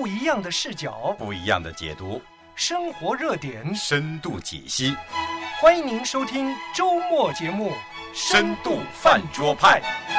不一样的视角， 不一样的解读， 生活热点， 深度解析。 欢迎您收听周末节目《 深度饭桌派》。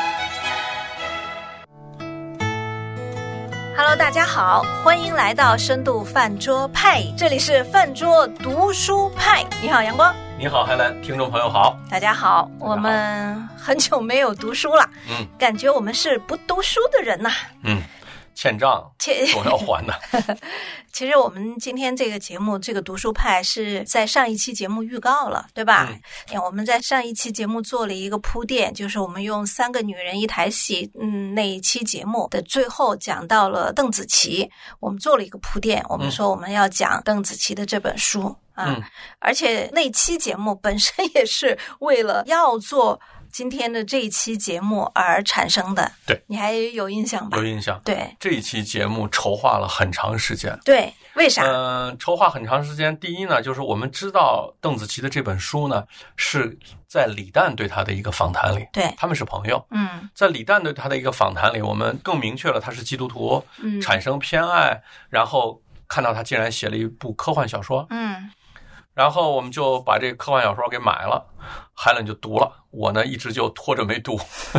Hello， 大家好，欢迎来到深度饭桌派，这里是饭桌读书派。你好，阳光。 你好，海兰，听众朋友好。 大家好，我们很久没有读书了，感觉我们是不读书的人呐。 欠账总要还的。 其实我们今天这个节目，这个读书派是在上一期节目预告了，对吧？我们在上一期节目做了一个铺垫，就是我们用3个女人一台戏，那一期节目的最后讲到了邓紫棋，我们做了一个铺垫，我们说我们要讲邓紫棋的这本书而且那期节目本身也是为了要做今天的这一期节目而产生的。 对， 你还有印象吧？ 有印象。 对， 这一期节目筹划了很长时间。 对，为啥？ 筹划很长时间。第一呢，就是我们知道邓紫棋的这本书呢，是在李诞对她的一个访谈里， 对， 他们是朋友。在李诞对她的一个访谈里，我们更明确了她是基督徒，产生偏爱，然后看到她竟然写了一部科幻小说。然后我们就把这个科幻小说给买了，海伦就读了，我呢一直就拖着没读。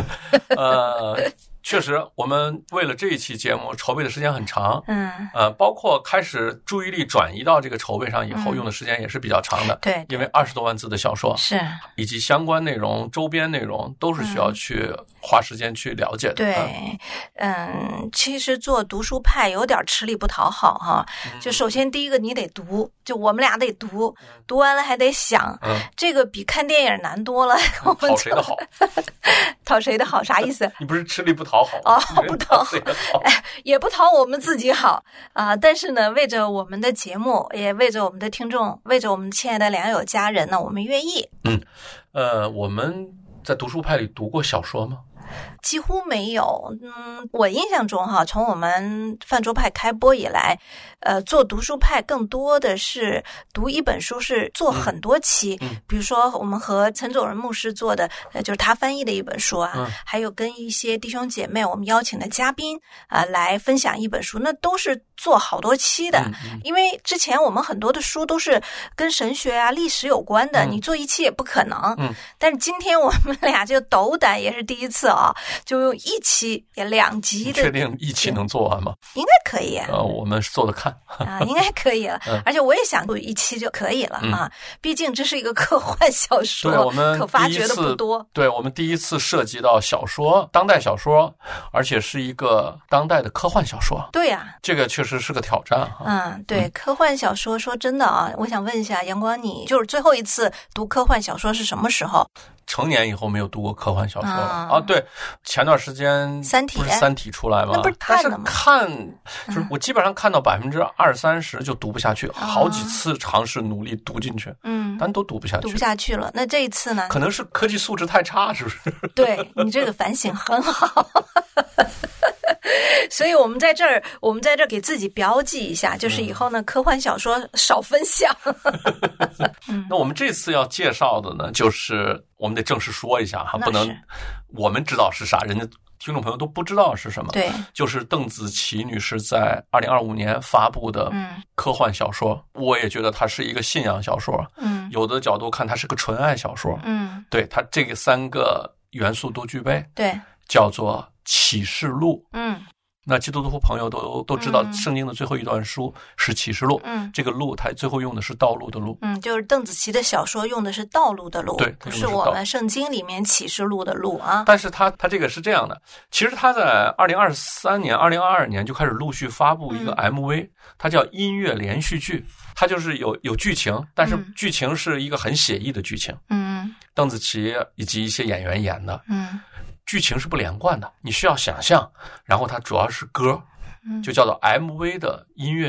确实我们为了这一期节目筹备的时间很长，包括开始注意力转移到这个筹备上以后，用的时间也是比较长的。 对， 因为20多万字的小说是， 以及相关内容、周边内容都是需要去花时间去了解的。 对，其实做读书派有点吃力不讨好哈。就首先第一个你得读，就我们俩得读，读完了还得想，这个比看电影难多了。 讨谁的好？ 讨谁的好？啥意思？ 你不是吃力不讨好不讨好，也不讨我们自己好但是呢，为着我们的节目，也为着我们的听众，为着我们亲爱的良友家人呢，我们愿意。 我们在读书派里读过小说吗？ 几乎没有。我印象中从我们饭桌派开播以来，做读书派更多的是读一本书是做很多期，比如说我们和陈佐仁牧师做的，就是他翻译的一本书还有跟一些弟兄姐妹我们邀请的嘉宾来分享一本书，那都是做好多期的。因为之前我们很多的书都是跟神学历史有关的，你做一期也不可能。但是今天我们俩就斗胆，也是第一次就用1期也2集的。 确定1期能做完吗？ 应该可以。 我们做的看应该可以了。而且我也想1期就可以了毕竟这是一个科幻小说， 对，我们可发掘的不多。 对，我们第一次涉及到小说，当代小说，而且是一个当代的科幻小说。 对呀， 这个确实是个挑战对，科幻小说说真的我想问一下阳光，你就是最后一次读科幻小说是什么时候？ 成年以后没有读过科幻小说了对，前段时间三体不是三体出来吗？ 那不是看的吗？ 就是我基本上看到20-30%就读不下去，好几次尝试努力读进去，但都读不下去了。那这一次呢？ 可能是科技素质太差，是不是？ 对，你这个反省很好。所以我们在这儿给自己标记一下，就是以后呢，科幻小说少分享。 那我们这次要介绍的呢，就是我们得正式说一下不能我们知道是啥，人家听众朋友都不知道是什么。 对， 就是邓紫棋女士在2025年发布的科幻小说。我也觉得它是一个信仰小说。有的角度看它是个纯爱小说。对，它这个3个元素都具备。 对， 叫做启示录。那基督徒朋友都知道，圣经的最后一段书是启示录。这个路它最后用的是道路的路。就是邓紫棋的小说用的是道路的路， 对， 不是我们圣经里面启示录的路但是它这个是这样的，其实它在2023年、2022年就开始陆续发布一个 MV，它叫音乐连续剧，它就是有剧情，但是剧情是一个很写意的剧情。邓紫棋以及一些演员演的。剧情是不连贯的，你需要想象，然后它主要是歌，就叫做 MV 的音乐剧。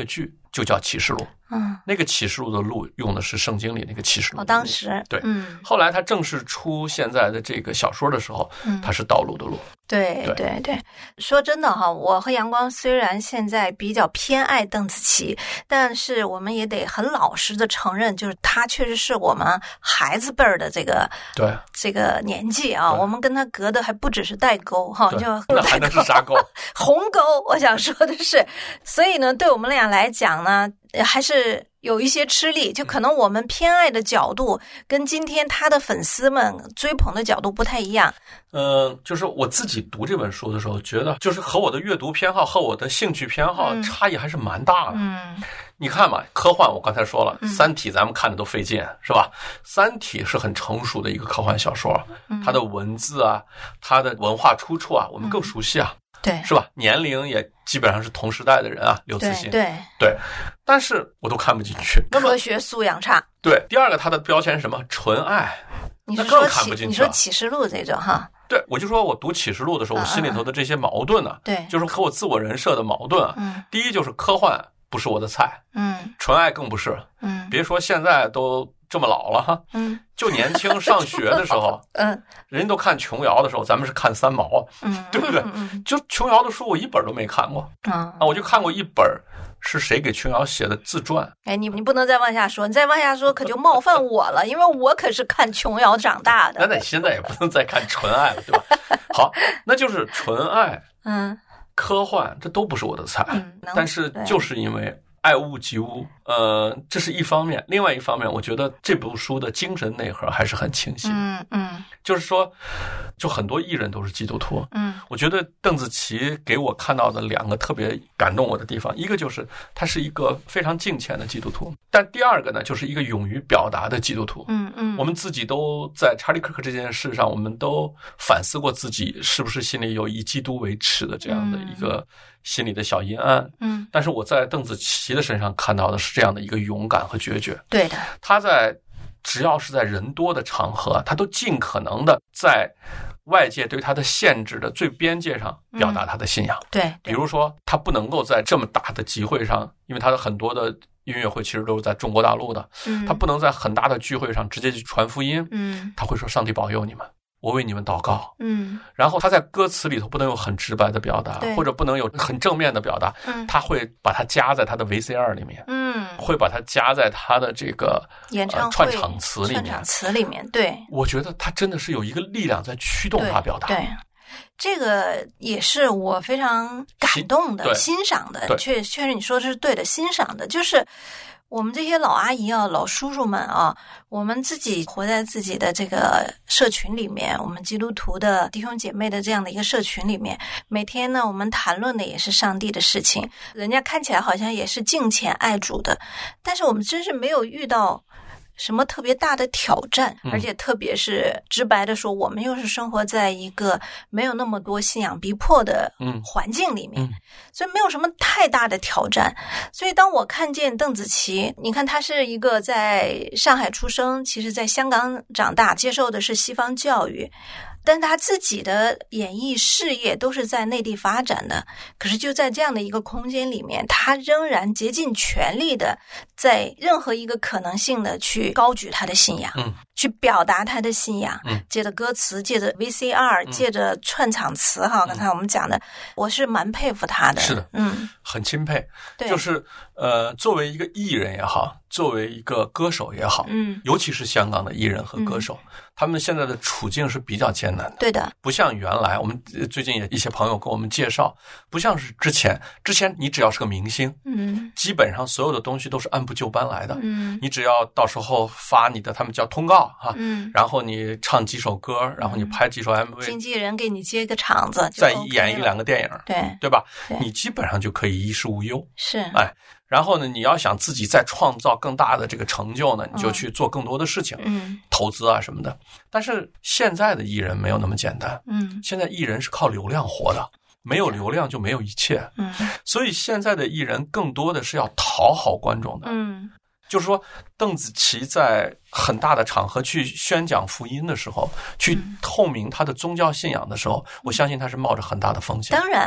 就叫启示录。那个启示录的录用的是圣经里那个启示录。 当时对，后来他正式出现在的这个小说的时候，他是道路的路。 对，说真的哈，我和阳光虽然现在比较偏爱邓紫棋，但是我们也得很老实的承认，就是她确实是我们孩子辈儿的这个年纪啊，我们跟她隔的还不只是代沟哈，就那还能是啥沟？ 鸿沟，我想说的是，所以呢，对我们俩来讲呢，还是有一些吃力，就可能我们偏爱的角度跟今天他的粉丝们追捧的角度不太一样。 就是我自己读这本书的时候，觉得就是和我的阅读偏好和我的兴趣偏好差异还是蛮大的。你看嘛，科幻我刚才说了，三体咱们看的都费劲，是吧？三体是很成熟的一个科幻小说，它的文字啊，它的文化出处啊，我们更熟悉啊。 对， 是吧？年龄也基本上是同时代的人啊，刘慈欣。 对， 但是我都看不进去， 科学素养差。 对，第二个它的标签是什么？纯爱，那更看不进去。 你说启示录这种哈？ 对，我就说我读启示录的时候，我心里头的这些矛盾呢， 对， 就是和我自我人设的矛盾啊。第一就是科幻不是我的菜，纯爱更不是，别说现在都这么老了哈，就年轻上学的时候，人家都看琼瑶的时候，咱们是看三毛，对不对？就琼瑶的书我一本都没看过，我就看过一本是谁给琼瑶写的自传。 哎，你不能再往下说，你再往下说可就冒犯我了，因为我可是看琼瑶长大的。 那你现在也不能再看纯爱了，对吧？好，那就是纯爱，科幻，这都不是我的菜，但是就是因为爱屋及乌，这是一方面。另外一方面，我觉得这部书的精神内核还是很清晰的。就是说，就很多艺人都是基督徒。我觉得邓紫棋给我看到的两个特别感动我的地方，一个就是她是一个非常敬虔的基督徒，但第二个呢，就是一个勇于表达的基督徒。我们自己都在查理·克克这件事上，我们都反思过自己是不是心里有以基督为耻的这样的一个心里的小阴暗。但是我在邓紫棋的身上看到的是这样的一个勇敢和决绝。 对的， 她只要是在人多的场合，她都尽可能的在外界对她的限制的最边界上表达她的信仰。 对， 比如说她不能够在这么大的集会上，因为她的很多的音乐会其实都是在中国大陆的，她不能在很大的聚会上直接去传福音。她会说上帝保佑你们，我为你们祷告。然后他在歌词里头不能有很直白的表达，或者不能有很正面的表达，他会把它加在他的 VCR 里面，会把它加在他的这个演唱会串场词里面。 对， 我觉得他真的是有一个力量在驱动他表达。 对，这个也是我非常感动的、欣赏的。确实你说的是对的，欣赏的就是我们这些老阿姨啊、老叔叔们啊，我们自己活在自己的这个社群里面，我们基督徒的弟兄姐妹的这样的一个社群里面，每天呢，我们谈论的也是上帝的事情，人家看起来好像也是敬虔爱主的，但是我们真是没有遇到什么特别大的挑战，而且特别是直白的说，我们又是生活在一个没有那么多信仰逼迫的环境里面，所以没有什么太大的挑战。所以当我看见邓紫棋，你看她是一个在上海出生，其实在香港长大，接受的是西方教育，但他自己的演艺事业都是在内地发展的，可是就在这样的一个空间里面，他仍然竭尽全力的在任何一个可能性的去高举他的信仰，去表达他的信仰，借着歌词，借着 VCR，借着串场词哈，刚才我们讲的，我是蛮佩服他的。 是的，很钦佩。就是作为一个艺人也好，作为一个歌手也好，尤其是香港的艺人和歌手，他们现在的处境是比较艰难的。 对的， 不像原来，我们最近也一些朋友跟我们介绍，不像是之前你只要是个明星，基本上所有的东西都是按部就班来的。你只要到时候发你的，他们叫通告哈，然后你唱几首歌，然后你拍几首 MV， 经纪人给你接个场子， 再演1-2个电影，对吧？ 对， 你基本上就可以衣食无忧。 是， 然后呢，你要想自己再创造更大的这个成就呢，你就去做更多的事情，投资啊什么的。但是现在的艺人没有那么简单，现在艺人是靠流量活的，没有流量就没有一切，所以现在的艺人更多的是要讨好观众的，就是说，邓紫棋在很大的场合去宣讲福音的时候，去透明她的宗教信仰的时候，我相信她是冒着很大的风险。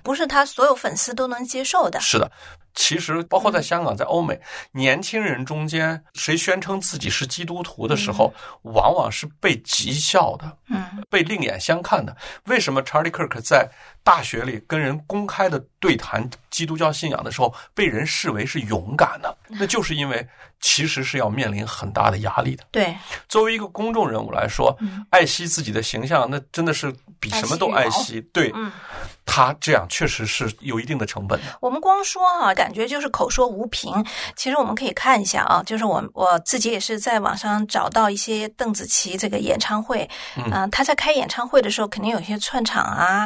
不是他所有粉丝都能接受的。 是的。其实包括在香港在欧美，年轻人中间谁宣称自己是基督徒的时候，往往是被讥笑的，被另眼相看的。为什么 Charlie Kirk 在大学里跟人公开的对谈基督教信仰的时候被人视为是勇敢的？那就是因为其实是要面临很大的压力的。 对， 作为一个公众人物来说，爱惜自己的形象，那真的是比什么都爱惜。对，他这样确实是有一定的成本的。 我们光说感觉就是口说无凭。其实我们可以看一下就是我自己也是在网上找到一些邓紫棋这个演唱会，他在开演唱会的时候肯定有一些串场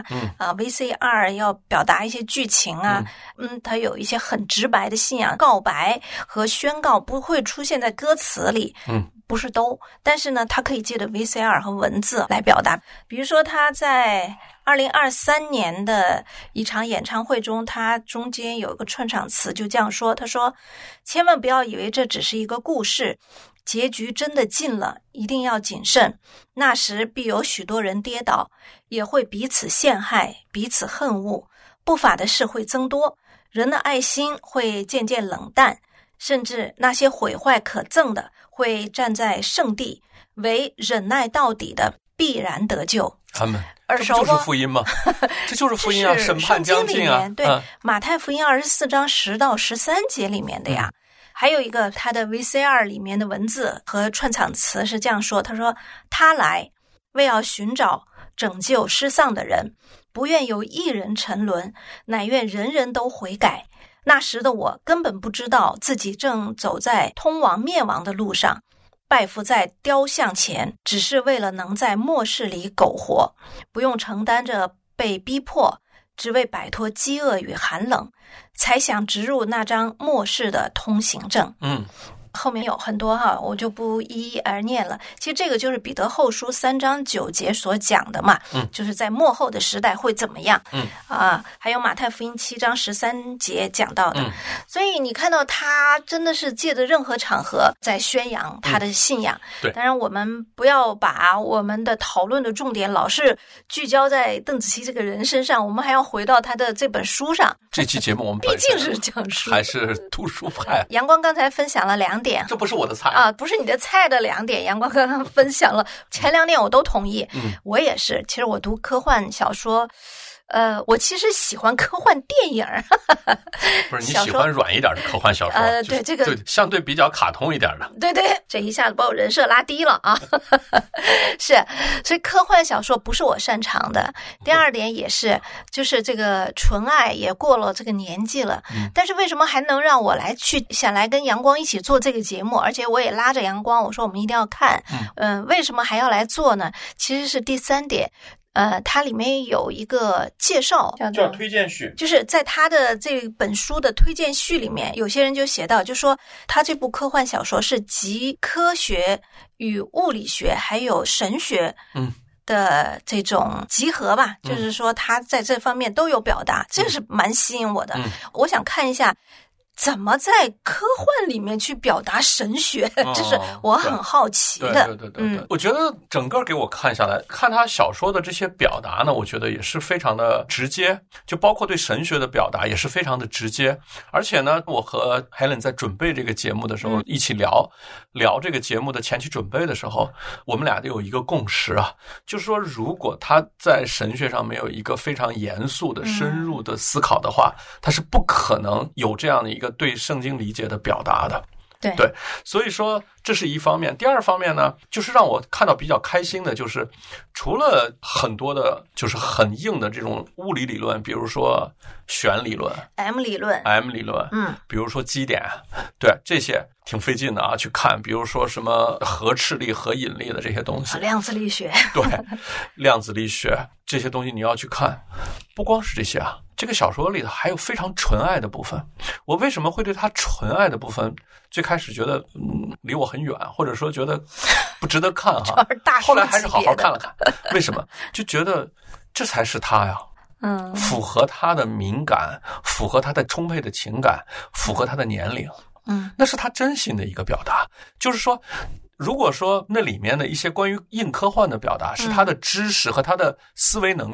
VCR 要表达一些剧情他有一些很直白的信仰告白和宣告不会出现在歌词里，不是都，但是呢，他可以借着 VCR 和文字来表达。比如说他在2023年的一场演唱会中，他中间有一个串场词就这样说，他说：千万不要以为这只是一个故事，结局真的近了，一定要谨慎，那时必有许多人跌倒，也会彼此陷害，彼此恨恶，不法的事会增多，人的爱心会渐渐冷淡，甚至那些毁坏可憎的会站在圣地，唯忍耐到底的必然得救。 他们耳熟吗？ 这不就是福音吗？这就是福音啊！审判将近啊！ 对，马太福音24章10到13节里面的呀。还有一个他的 VCR 里面的文字和串场词是这样说，他说：他来为要寻找拯救失丧的人，不愿有一人沉沦，乃愿人人都悔改。那时的我根本不知道自己正走在通往灭亡的路上，拜伏在雕像前，只是为了能在末世里苟活，不用承担着被逼迫，只为摆脱饥饿与寒冷，才想植入那张末世的通行证。后面有很多我就不一一而念了。其实这个就是彼得后书3章9节所讲的嘛，就是在末后的时代会怎么样，还有马太福音7章13节讲到的，所以你看到他真的是借着任何场合在宣扬他的信仰。 对， 当然我们不要把我们的讨论的重点老是聚焦在邓紫棋这个人身上，我们还要回到他的这本书上。 这期节目我们毕竟是讲书， 还是读书派。 阳光刚才分享了2点， 这不是我的菜不是你的菜的2点，阳光刚刚分享了前2点我都同意。我也是，其实我读科幻小说，我其实喜欢科幻电影。 不是你喜欢软一点的科幻小说？ 对，这个相对比较卡通一点的。 对，这一下子把我人设拉低了啊！是，所以科幻小说不是我擅长的。第2点也是，就是这个纯爱也过了这个年纪了，但是为什么还能让我想来跟阳光一起做这个节目？而且我也拉着阳光，我说我们一定要看。为什么还要来做呢？其实是第3点。它里面有一个介绍， 叫推荐序， 就是在他的这本书的推荐序里面，有些人就写到，就说他这部科幻小说是集科学与物理学还有神学的这种集合吧，就是说他在这方面都有表达，这是蛮吸引我的。我想看一下怎么在科幻里面去表达神学，这是我很好奇的。 对，我觉得整个给我看下来，看他小说的这些表达呢，我觉得也是非常的直接，就包括对神学的表达也是非常的直接。而且呢，我和 Helen 在准备这个节目的时候，一起聊这个节目的前期准备的时候，我们俩都有一个共识就是说如果他在神学上没有一个非常严肃的深入的思考的话，他是不可能有这样的一个对圣经理解的表达的。对，所以说这是一方面。第二方面呢，就是让我看到比较开心的，就是除了很多的就是很硬的这种物理理论，比如说弦理论 M 理论比如说基点，对，这些挺费劲的去看。比如说什么核斥力、核引力的这些东西， 量子力学， 对，量子力学这些东西你要去看。不光是这些这个小说里头还有非常纯爱的部分。我为什么会对他纯爱的部分最开始觉得离我很远，或者说觉得不值得看后来还是好好看了看。为什么？就觉得这才是他呀，符合他的敏感，符合他的充沛的情感，符合他的年龄，那是他真心的一个表达。就是说如果说那里面的一些关于硬科幻的表达是他的知识和他的思维能力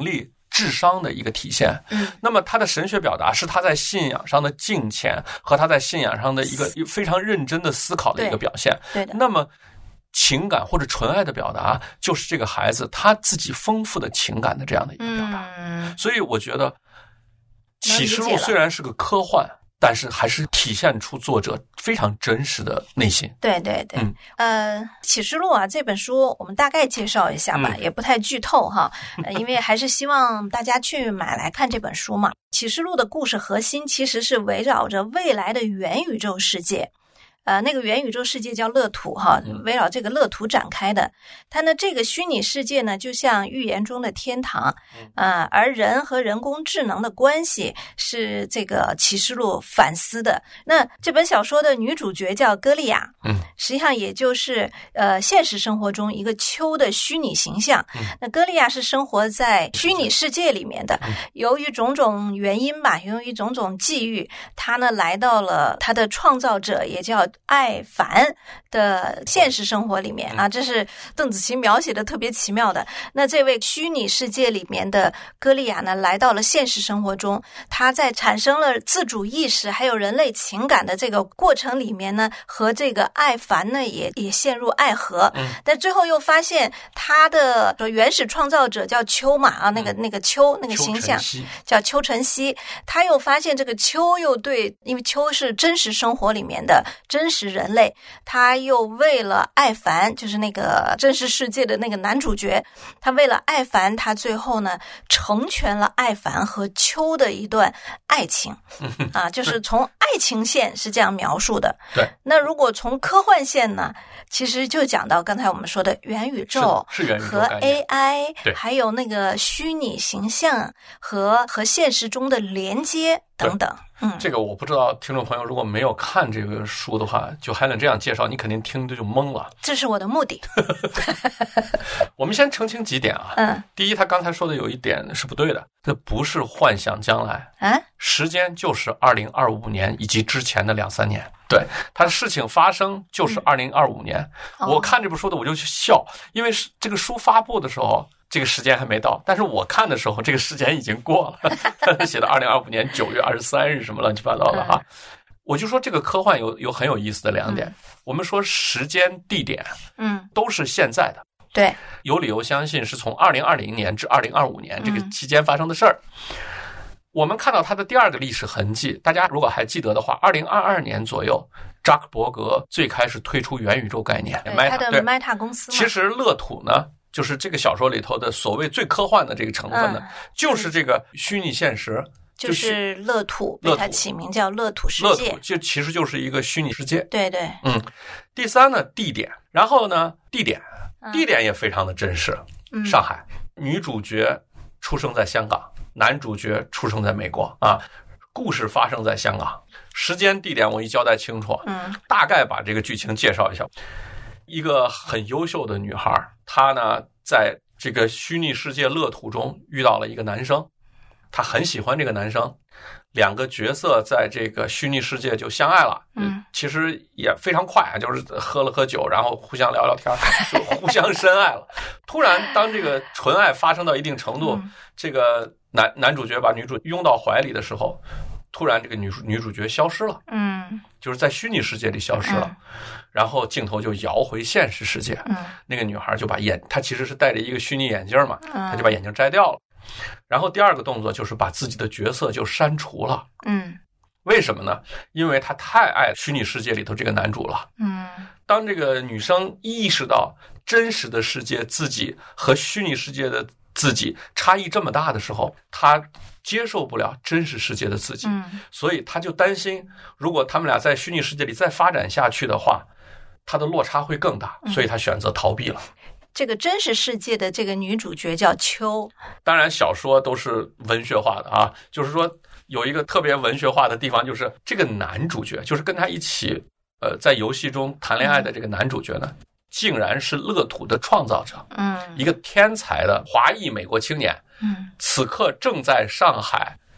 智商的一个体现。那么他的神学表达是他在信仰上的敬虔和他在信仰上的一个非常认真的思考的一个表现。 对的。 那么情感或者纯爱的表达，就是这个孩子他自己丰富的情感的这样的一个表达。所以我觉得《启示录》虽然是个科幻，但是还是体现出作者非常真实的内心。 对对对，启示录啊这本书我们大概介绍一下吧，也不太剧透哈，因为还是希望大家去买来看这本书嘛。启示录的故事核心其实是围绕着未来的元宇宙世界。那个元宇宙世界叫乐土哈，围绕这个乐土展开的。它呢，这个虚拟世界呢，就像预言中的天堂，而人和人工智能的关系是这个启示录反思的。那这本小说的女主角叫歌利亚，实际上也就是现实生活中一个秋的虚拟形象。那歌利亚是生活在虚拟世界里面的，由于种种原因吧，由于种种际遇，她呢来到了她的创造者，也叫艾凡的现实生活里面啊，这是邓紫棋描写的特别奇妙的。那这位虚拟世界里面的歌利亚呢，来到了现实生活中，她在产生了自主意识还有人类情感的这个过程里面呢，和这个艾凡呢也陷入爱河。但最后又发现他的原始创造者叫秋嘛啊，那个秋那个形象叫秋晨曦，他又发现这个秋又对，因为秋是真实生活里面的真实人类，他又为了艾凡，就是那个真实世界的那个男主角，他为了艾凡，他最后呢成全了艾凡和秋的一段爱情啊，就是从爱情线是这样描述的。 对， 那如果从科幻线呢，其实就讲到刚才我们说的元宇宙是元宇宙和 AI， 还有那个虚拟形象和现实中的连接等等。 这个我不知道，听众朋友如果没有看这个书的话，就还能这样介绍，你肯定听着就懵了。 这是我的目的。 我们先澄清几点啊。第一，他刚才说的有一点是不对的，这不是幻想将来时间就是2025年以及之前的2-3年。对，他的事情发生就是2025年。我看这本书的我就去笑，因为这个书发布的时候这个时间还没到，但是我看的时候这个时间已经过了，写的2025年9月23日什么乱七八糟的哈。我就说这个科幻有很有意思的2点。我们说时间地点都是现在的， 对， 有理由相信是从2020年至2025年这个期间发生的事儿。我们看到它的第二个历史痕迹，大家如果还记得的话，2022年左右扎克伯格最开始推出元宇宙概念， 他的 Meta 公司嘛。 其实乐土呢，就是这个小说里头的所谓最科幻的这个成分呢，就是这个虚拟现实， 就是乐土，被它起名叫乐土世界。 乐土就其实就是一个虚拟世界。 对对。 第三呢，地点，然后呢，地点也非常的真实。上海，女主角出生在香港，男主角出生在美国啊。故事发生在香港，时间地点我一交代清楚，大概把这个剧情介绍一下。一个很优秀的女孩，她呢在这个虚拟世界乐土中遇到了一个男生，她很喜欢这个男生，两个角色在这个虚拟世界就相爱了。其实也非常快啊，就是喝了喝酒，然后互相聊聊天，就互相深爱了。突然，当这个纯爱发生到一定程度，这个男主角把女主拥到怀里的时候，突然这个女主角消失了，就是在虚拟世界里消失了，然后镜头就摇回现实世界，那个女孩就把她其实是戴着一个虚拟眼镜嘛，她就把眼镜摘掉了，然后第二个动作就是把自己的角色就删除了，为什么呢？因为她太爱虚拟世界里头这个男主了，当这个女生意识到真实的世界自己和虚拟世界的自己差异这么大的时候，她接受不了真实世界的自己，所以她就担心，如果他们俩在虚拟世界里再发展下去的话，她的落差会更大，所以她选择逃避了。 这个真实世界的这个女主角叫秋， 当然小说都是文学化的啊，就是说有一个特别文学化的地方，就是这个男主角，就是跟他一起在游戏中谈恋爱的这个男主角呢，竟然是乐土的创造者，一个天才的华裔美国青年，此刻正在上海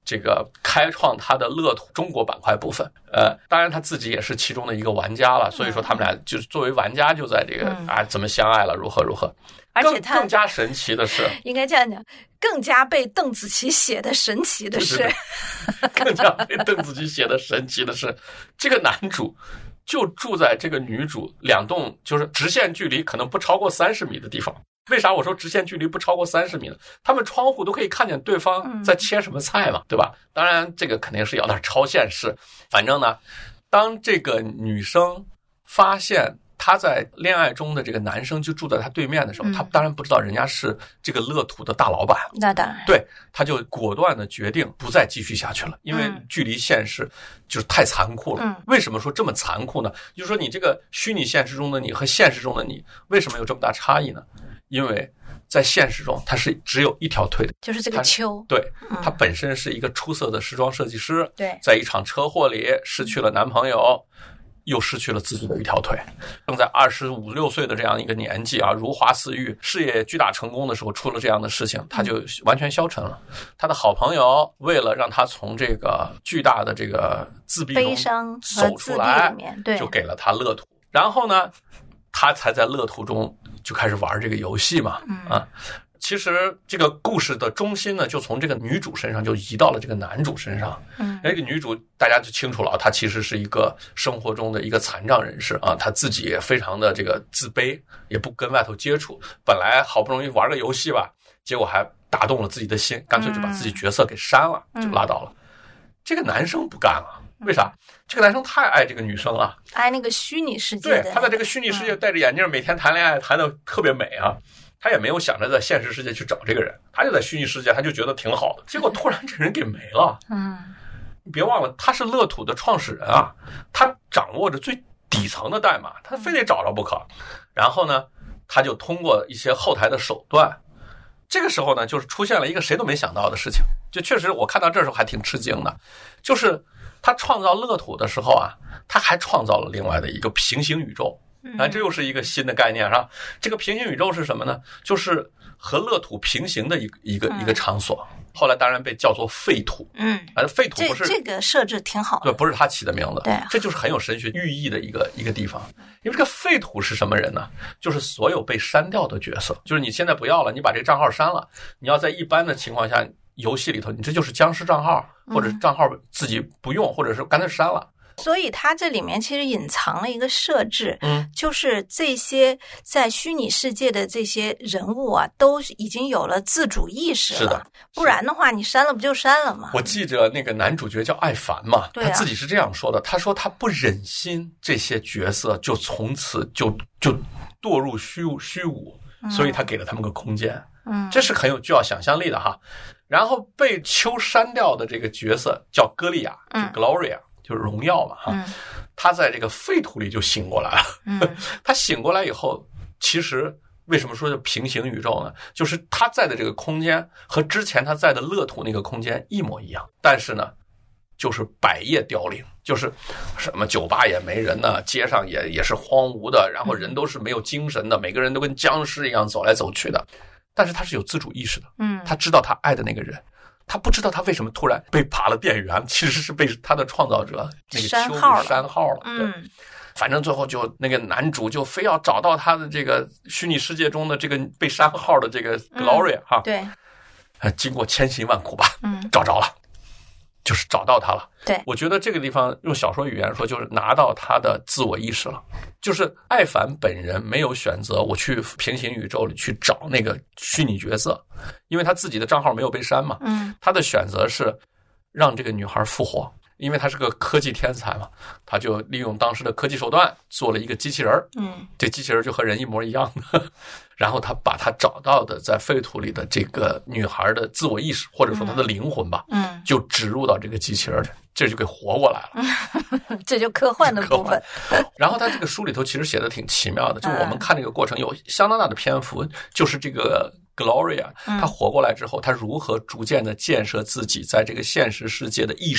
这个开创他的乐土中国板块部分。当然他自己也是其中的一个玩家了，所以说他们俩就是作为玩家就在这个怎么相爱了，如何。 而且他更加神奇的是， 应该这样讲，更加被邓紫棋写的神奇的是， 更加被邓紫棋写的神奇的是，这个男主就住在这个女主2栋就是直线距离可能不超过30米的地方。为啥我说直线距离不超过30米呢？他们窗户都可以看见对方在切什么菜嘛，对吧？当然这个肯定是有点超现实。反正呢，当这个女生发现她在恋爱中的这个男生就住在她对面的时候，她当然不知道人家是这个乐土的大老板。 那当然， 对，她就果断的决定不再继续下去了，因为距离现实就是太残酷了。为什么说这么残酷呢？就是说你这个虚拟现实中的你和现实中的你为什么有这么大差异呢？因为在现实中他是只有一条腿的， 就是这个秋。 对，他本身是一个出色的时装设计师， 对， 在一场车祸里失去了男朋友，又失去了自己的一条腿，正在25、26岁的这样一个年纪啊，如花似玉，事业巨大成功的时候，出了这样的事情，他就完全消沉了。他的好朋友为了让他从这个巨大的这个自闭悲伤走出来， 对， 就给了他乐土。然后呢，他才在乐土中就开始玩这个游戏嘛，其实这个故事的中心呢，就从这个女主身上就移到了这个男主身上。这个女主大家就清楚了，她其实是一个生活中的一个残障人士啊，她自己也非常的这个自卑，也不跟外头接触。本来好不容易玩个游戏吧，结果还打动了自己的心，干脆就把自己角色给删了，就拉倒了。这个男生不干了。为啥？这个男生太爱这个女生了， 爱那个虚拟世界的。 对，他在这个虚拟世界戴着眼镜，每天谈恋爱，谈的特别美啊。他也没有想着在现实世界去找这个人，他就在虚拟世界，他就觉得挺好的。结果突然这人给没了。你别忘了，他是乐土的创始人啊，他掌握着最底层的代码，他非得找着不可。然后呢，他就通过一些后台的手段，这个时候呢，就是出现了一个谁都没想到的事情。就确实我看到这时候还挺吃惊的，就是他创造乐土的时候啊，他还创造了另外的一个平行宇宙。这又是一个新的概念上。这个平行宇宙是什么呢？就是和乐土平行的一个场所。后来当然被叫做废土。废土不是这个设置挺好的， 对，不是他起的名字。 对， 这就是很有神学寓意的一个地方。因为这个废土是什么人呢？就是所有被删掉的角色，就是你现在不要了，你把这个账号删了，你要在一般的情况下游戏里头，你这就是僵尸账号，或者账号自己不用，或者是干脆删了。 所以它这里面其实隐藏了一个设置，就是这些在虚拟世界的这些人物啊，都已经有了自主意识了。 是的， 不然的话你删了不就删了吗？ 我记着那个男主角叫艾凡嘛，他自己是这样说的，他说他不忍心这些角色就从此就堕入虚无，所以他给了他们个空间。这是很有具有想象力的哈。然后被秋删掉的这个角色叫歌利亚，就 Gloria。就是荣耀嘛，他在这个废土里就醒过来了。他醒过来以后，其实为什么说叫平行宇宙呢？就是他在的这个空间和之前他在的乐土那个空间一模一样，但是呢，就是百业凋零，就是什么酒吧也没人呢，街上也是荒芜的，然后人都是没有精神的，每个人都跟僵尸一样走来走去的。但是他是有自主意识的，他知道他爱的那个人。他不知道他为什么突然被拔了电源，其实是被他的创造者那个秋给删号了。反正最后就那个男主就非要找到他的这个虚拟世界中的这个被删号的这个 Gloria 哈。 对， 经过千辛万苦吧，找着了，就是找到他了。 对， 我觉得这个地方用小说语言说，就是拿到他的自我意识了。就是艾凡本人没有选择我去平行宇宙里去找那个虚拟角色，因为他自己的账号没有被删嘛。他的选择是让这个女孩复活，因为他是个科技天才嘛，他就利用当时的科技手段做了一个机器人。这机器人就和人一模一样的。然后他把他找到的在废土里的这个女孩的自我意识，或者说她的灵魂吧，就植入到这个机器人里，这就给活过来了。 这就科幻的部分。 然后他这个书里头其实写的挺奇妙的，就我们看这个过程有相当大的篇幅，就是这个 Gloria 她活过来之后，她如何逐渐的建设自己在这个现实世界的意识。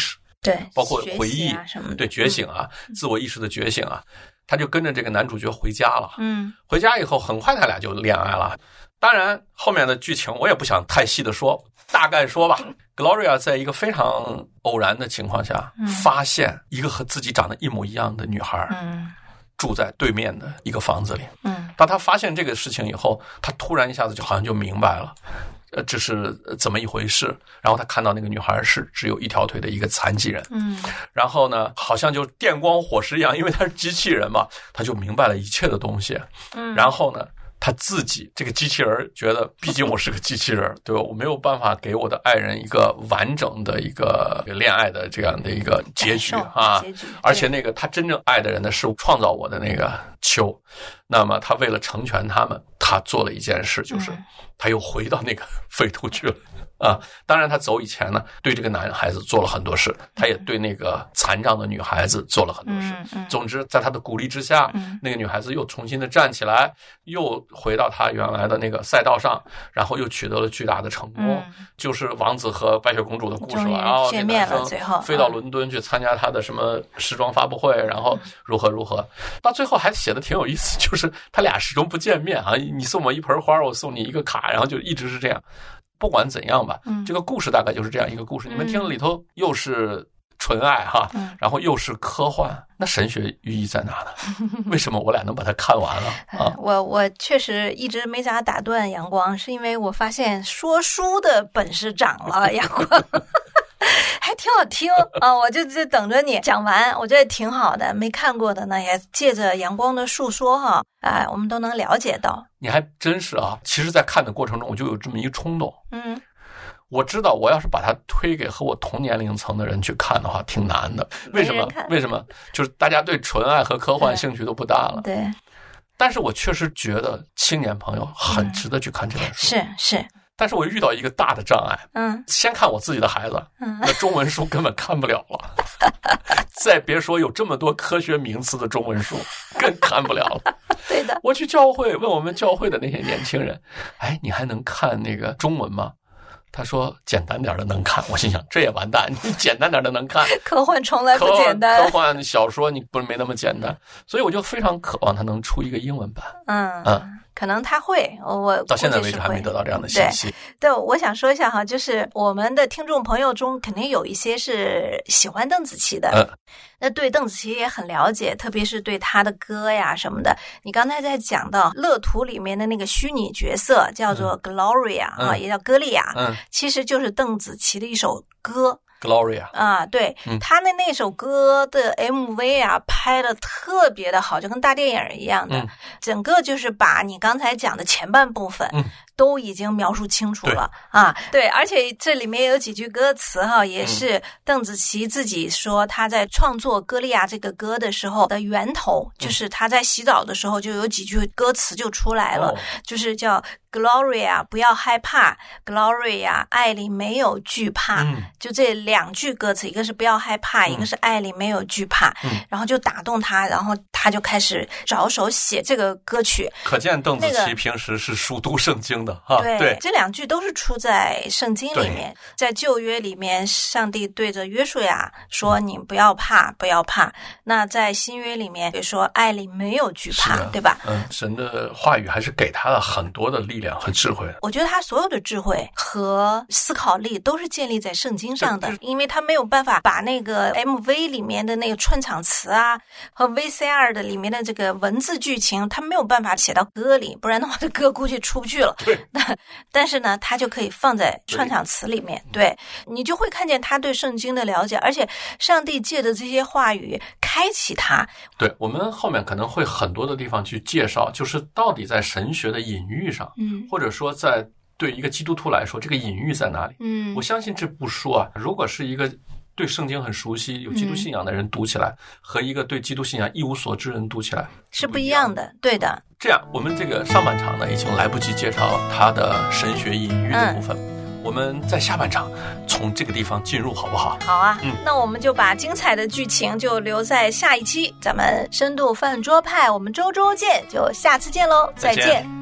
对， 包括回忆啊什么的， 对，觉醒啊，自我意识的觉醒啊，他就跟着这个男主角回家了。回家以后很快他俩就恋爱了。当然后面的剧情我也不想太细的说，大概说吧。Gloria 在一个非常偶然的情况下，发现一个和自己长得一模一样的女孩，住在对面的一个房子里。当他发现这个事情以后，他突然一下子就好像就明白了，这是怎么一回事。然后他看到那个女孩是只有一条腿的一个残疾人。然后呢，好像就电光火石一样，因为他是机器人嘛，他就明白了一切的东西。然后呢，他自己这个机器人觉得，毕竟我是个机器人，对吧？我没有办法给我的爱人一个完整的一个恋爱的这样的一个结局啊。而且那个他真正爱的人呢，是创造我的那个秋。那么他为了成全他们，他做了一件事，就是他又回到那个废土去了。当然他走以前呢，对这个男孩子做了很多事，他也对那个残障的女孩子做了很多事。总之在他的鼓励之下，那个女孩子又重新的站起来，又回到他原来的那个赛道上，然后又取得了巨大的成功。就是王子和白雪公主的故事了。然后见面了，最后飞到伦敦去参加他的什么时装发布会，然后如何如何，到最后还写的挺有意思，就是他俩始终不见面啊，你送我一盆花，我送你一个卡，然后就一直是这样。不管怎样吧，这个故事大概就是这样一个故事。你们听了里头又是纯爱哈，然后又是科幻，那神学寓意在哪呢？为什么我俩能把它看完了啊？ 我确实一直没咋打断阳光，是因为我发现说书的本事长了，阳光。还挺好听啊！我就等着你讲完，我觉得挺好的。没看过的呢，也借着阳光的述说哈，我们都能了解到。 你还真是啊！其实，在看的过程中，我就有这么一个冲动。我知道，我要是把它推给和我同年龄层的人去看的话，挺难的。为什么？为什么？就是大家对纯爱和科幻兴趣都不大了。 对。 但是我确实觉得青年朋友很值得去看这本书。 是。 但是我遇到一个大的障碍，先看我自己的孩子，那中文书根本看不了了，再别说有这么多科学名词的中文书，更看不了了。 对的， 我去教会问我们教会的那些年轻人，你还能看那个中文吗？他说简单点的能看。我心想这也完蛋，你简单点的能看， 科幻从来不简单， 科幻小说你不是没那么简单，所以我就非常渴望他能出一个英文版。 可能他会，我到现在为止还没得到这样的信息。 对，我想说一下哈，就是我们的听众朋友中肯定有一些是喜欢邓紫棋的，那对邓紫棋也很了解，特别是对她的歌呀什么的。你刚才在讲到乐图里面的那个虚拟角色叫做 Gloria 也叫歌利亚，其实就是邓紫棋的一首歌。 Gloria 对，他的那首歌的 MV 拍的特别的好，就跟大电影一样的，整个就是把你刚才讲的前半部分都已经描述清楚了对，而且这里面有几句歌词也是邓紫棋自己说她在创作歌利亚这个歌的时候的源头，就是她在洗澡的时候就有几句歌词就出来了，就是叫Gloria 不要害怕 Gloria 爱里没有惧怕，就这两句歌词，一个是不要害怕，一个是爱里没有惧怕，然后就打动他，然后他就开始着手写这个歌曲。 可见邓紫棋平时是熟读圣经的对，这两句都是出在圣经里面，在旧约里面上帝对着约书亚说你不要怕不要怕，那在新约里面比如说爱里没有惧怕，对吧？ 神的话语还是给他了很多的力量和智慧。 我觉得他所有的智慧和思考力都是建立在圣经上的，因为他没有办法把那个 MV 里面的那个串场词和 VCR 的里面的这个文字剧情，他没有办法写到歌里，不然的话这歌估计出不去了。 对， 但是呢他就可以放在串场词里面，对，你就会看见他对圣经的了解，而且上帝借的这些话语开启他。 对，我们后面可能会很多的地方去介绍，就是到底在神学的隐喻上，或者说在对一个基督徒来说这个隐喻在哪里。我相信这部书如果是一个对圣经很熟悉有基督信仰的人读起来，和一个对基督信仰一无所知人读起来是不一样的。对的。 这样我们这个上半场呢已经来不及介绍他的神学隐喻的部分，我们在下半场从这个地方进入好不好？ 好啊，那我们就把精彩的剧情就留在下一期，咱们深度饭桌派我们周见，就下次见喽，再见。